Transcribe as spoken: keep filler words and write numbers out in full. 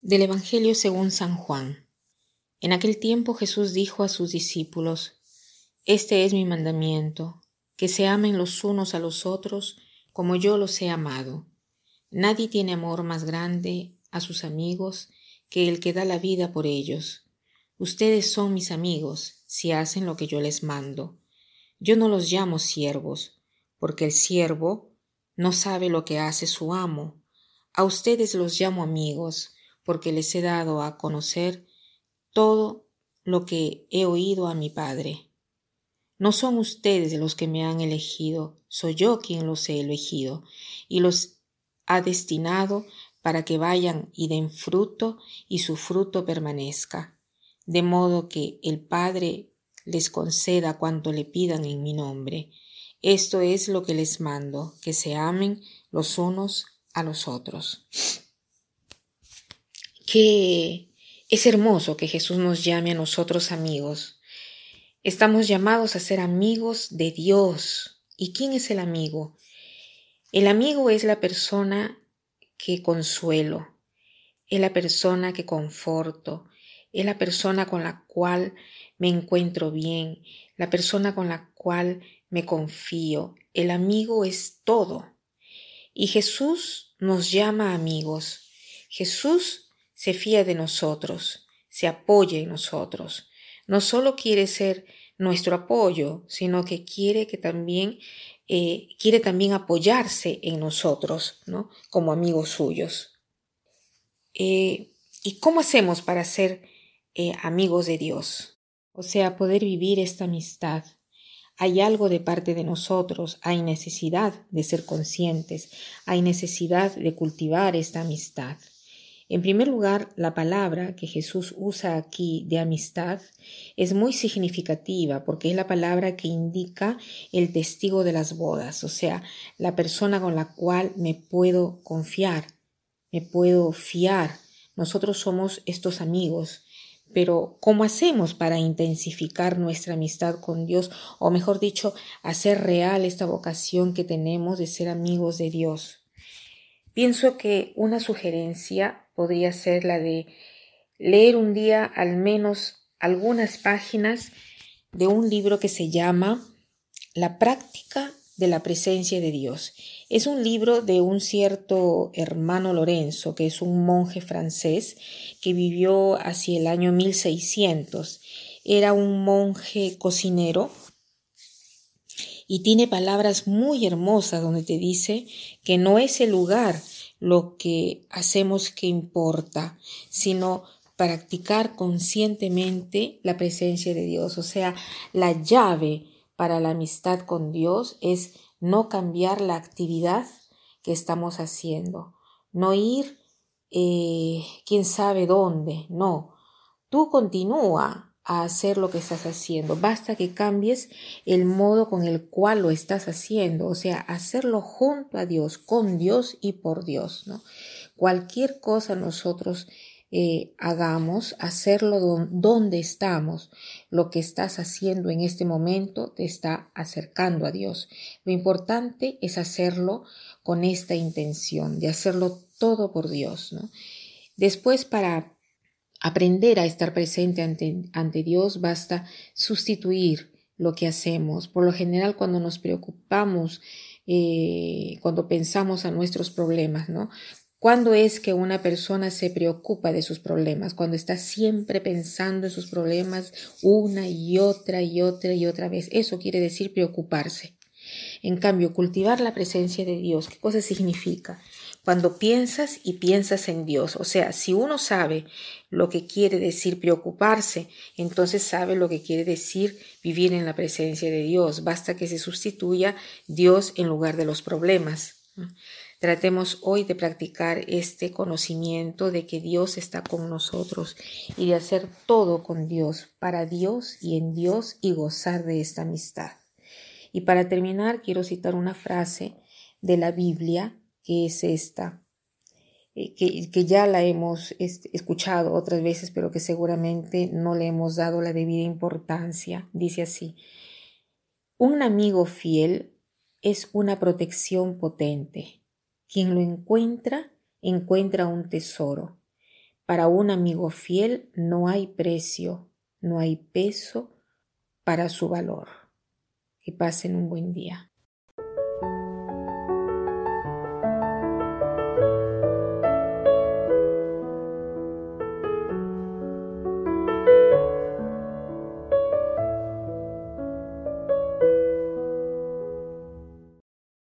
Del Evangelio según San Juan. En aquel tiempo Jesús dijo a sus discípulos: Este es mi mandamiento, que se amen los unos a los otros como yo los he amado. Nadie tiene amor más grande a sus amigos que el que da la vida por ellos. Ustedes son mis amigos si hacen lo que yo les mando. Yo no los llamo siervos, porque el siervo no sabe lo que hace su amo. A ustedes los llamo amigos, porque les he dado a conocer todo lo que he oído a mi Padre. No son ustedes los que me han elegido, soy yo quien los he elegido, y los ha destinado para que vayan y den fruto, y su fruto permanezca, de modo que el Padre les conceda cuanto le pidan en mi nombre. Esto es lo que les mando, que se amen los unos a los otros. Que es hermoso que Jesús nos llame a nosotros amigos. Estamos llamados a ser amigos de Dios. ¿Y quién es el amigo? El amigo es la persona que consuelo, es la persona que conforto, es la persona con la cual me encuentro bien, la persona con la cual me confío. El amigo es todo. Y Jesús nos llama amigos. Jesús se fía de nosotros, se apoya en nosotros. No solo quiere ser nuestro apoyo, sino que quiere que también eh, quiere también apoyarse en nosotros, ¿no? Como amigos suyos. Eh, ¿Y cómo hacemos para ser eh, amigos de Dios? O sea, poder vivir esta amistad. Hay algo de parte de nosotros, hay necesidad de ser conscientes, hay necesidad de cultivar esta amistad. En primer lugar, la palabra que Jesús usa aquí de amistad es muy significativa porque es la palabra que indica el testigo de las bodas, o sea, la persona con la cual me puedo confiar, me puedo fiar. Nosotros somos estos amigos. Pero, ¿cómo hacemos para intensificar nuestra amistad con Dios? O mejor dicho, hacer real esta vocación que tenemos de ser amigos de Dios. Pienso que una sugerencia podría ser la de leer un día al menos algunas páginas de un libro que se llama La práctica de la presencia de Dios. Es un libro de un cierto hermano Lorenzo, que es un monje francés que vivió hacia el año mil seiscientos. Era un monje cocinero y tiene palabras muy hermosas donde te dice que no es el lugar lo que hacemos que importa, sino practicar conscientemente la presencia de Dios. O sea, la llave para la amistad con Dios es no cambiar la actividad que estamos haciendo, no ir eh, quién sabe dónde, no. Tú continúa a hacer lo que estás haciendo, basta que cambies el modo con el cual lo estás haciendo, o sea, hacerlo junto a Dios, con Dios y por Dios, ¿no? Cualquier cosa nosotros eh, hagamos, hacerlo don, donde estamos, lo que estás haciendo en este momento te está acercando a Dios. Lo importante es hacerlo con esta intención, de hacerlo todo por Dios, ¿no? Después, para aprender a estar presente ante, ante Dios, basta sustituir lo que hacemos. Por lo general, cuando nos preocupamos, eh, cuando pensamos a nuestros problemas, ¿no? ¿Cuándo es que una persona se preocupa de sus problemas? Cuando está siempre pensando en sus problemas una y otra y otra y otra vez. Eso quiere decir preocuparse. En cambio, cultivar la presencia de Dios, ¿qué cosa significa? Cuando piensas y piensas en Dios, o sea, si uno sabe lo que quiere decir preocuparse, entonces sabe lo que quiere decir vivir en la presencia de Dios. Basta que se sustituya Dios en lugar de los problemas. Tratemos hoy de practicar este conocimiento de que Dios está con nosotros y de hacer todo con Dios, para Dios y en Dios, y gozar de esta amistad. Y para terminar, quiero citar una frase de la Biblia, que es esta, eh, que, que ya la hemos este, escuchado otras veces, pero que seguramente no le hemos dado la debida importancia. Dice así: un amigo fiel es una protección potente. Quien lo encuentra, encuentra un tesoro. Para un amigo fiel no hay precio, no hay peso para su valor. Que pasen un buen día.